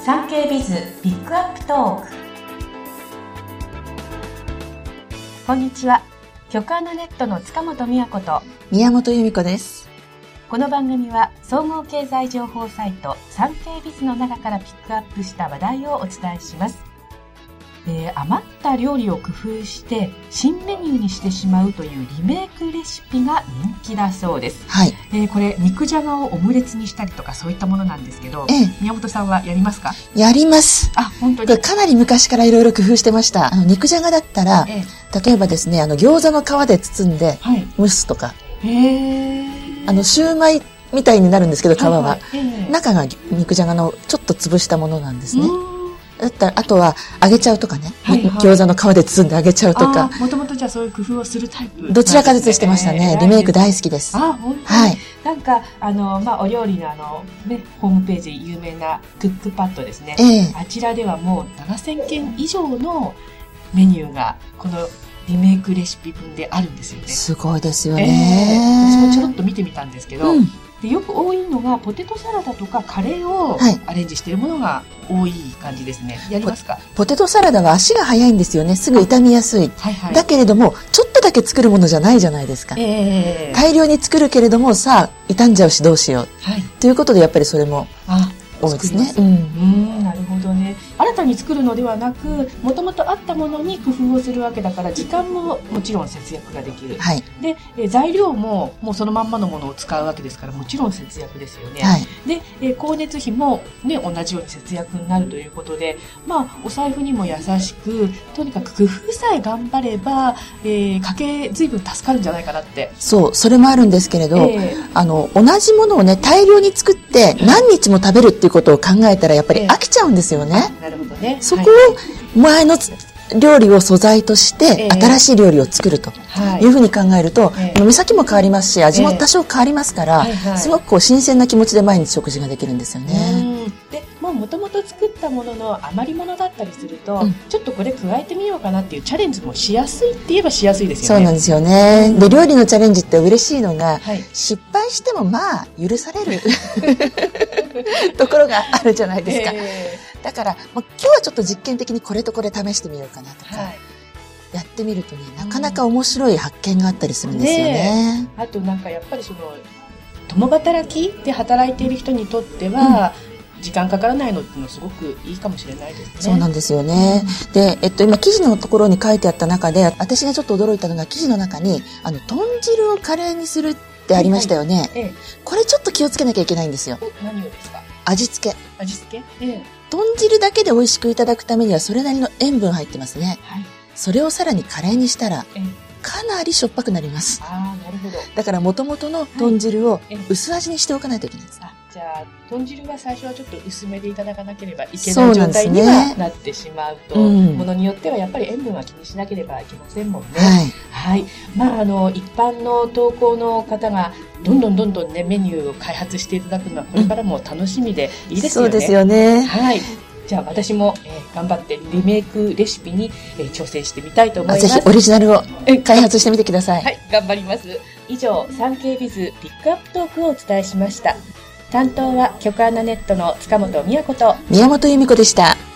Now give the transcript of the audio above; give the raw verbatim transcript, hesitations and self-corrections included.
産経ビズピックアップトーク。こんにちは。局アナネットの塚本美也子と宮本由美子です。 この番組は総合経済情報サイト産経ビズの中からピックアップした話題をお伝えします。えー、余った料理を工夫して新メニューにしてしまうというリメイクレシピが人気だそうです。 はい。 えー、これ肉じゃがをオムレツにしたりとかそういったものなんですけど、 ええ、 宮本さんはやりますか？ やります。 あ、本当に。 これかなり昔からいろいろ工夫してました。あの肉じゃがだったら、ええ、例えばですね、あの餃子の皮で包んで蒸すとか、はい、へー、あのシューマイみたいになるんですけど皮は、はいはい、ええ、中が肉じゃがのちょっと潰したものなんですね。だったらあとは揚げちゃうとかね、はいはい、餃子の皮で包んで揚げちゃうとか。 もともとじゃあそういう工夫をするタイプ、ね、 どちらかずつしてましたね。リメイク大好きです。 あ、本当に。はい。なんかあの、まあ、お料理のあの、ね、ホームページ有名なクックパッドですね、ええ、あちらではもうななせんけん以上のメニューがこのリメイクレシピ分であるんですよね。 すごいですよね、 えー、私もちょろっと見てみたんですけど、うん、でよく多いのがポテトサラダとかカレーをアレンジしているものが多い感じですね。やりますか？ ポ、ポテトサラダは足が早いんですよね。すぐ傷みやすい、はいはい、だけれどもちょっとだけ作るものじゃないじゃないですか、えー、大量に作るけれどもさあ傷んじゃうしどうしよう、はい、ということでやっぱりそれも多いですね。うん、うん、なるほどね。 新たに作るのではなくもともとあったものに工夫をするわけだから時間ももちろん節約ができる、はい、でえ材料ももうそのまんまのものを使うわけですからもちろん節約ですよね、はい、でえ光熱費も、ね、同じように節約になるということで、まあ、お財布にも優しくとにかく工夫さえ頑張れば、えー、家計随分助かるんじゃないかなって。 そうそれもあるんですけれど、えー、あの同じものをね大量に作って何日も食べるっていうことを考えたらやっぱり飽きちゃうんですよね、 えー、なるほどね。 そこを前の料理を素材として新しい料理を作るというふうに考えると、えー、目先も変わりますし味も多少変わりますから、えーはいはい、すごくこう新鮮な気持ちで毎日食事ができるんですよね。 でもともと作ったものの余り物だったりすると、うん、ちょっとこれ加えてみようかなっていうチャレンジもしやすいって言えばしやすいですよね。 そうなんですよね、うん、で料理のチャレンジって嬉しいのが、はい、失敗してもまあ許されるところがあるじゃないですか、えー、だから、まあ、今日はちょっと実験的にこれとこれ試してみようかなとか、はい、やってみるとねなかなか面白い発見があったりするんですよね、 ね。あとなんかやっぱりその共働きで働いている人にとっては、うん、時間かからないのっていうのすごくいいかもしれないですね。 そうなんですよね、うん、で、えっと、今記事のところに書いてあった中で私がちょっと驚いたのが記事の中にあの豚汁をカレーにするってありましたよね、はいはい、ええ、これちょっと気をつけなきゃいけないんですよ。 何をですか？ 味付け味付け、ええ、 豚汁だけで美味しくいただくためにはそれなりの塩分入ってますね、はい、それをさらにカレーにしたら、ええ、かなりしょっぱくなります。 あー、なるほど。 だから元々の豚汁を薄味にしておかないといけないんです、はい、 じゃあ豚汁は最初はちょっと薄めでいただかなければいけない状態にはなってしまうと、う、ね、うん、ものによってはやっぱり塩分は気にしなければいけませんもんね。はい、はい、まああの一般の投稿の方がどんどんどんどんねメニューを開発していただくのはこれからも楽しみでいいですよね、うん、 そうですよね。 はい。じゃあ私も、えー、頑張ってリメイクレシピに、えー、挑戦してみたいと思います。 ぜひオリジナルを開発してみてください。 はい、頑張ります。以上産経ビズピックアップトークをお伝えしました。担当は局アナネットの塚本美也子と宮本由美子でした。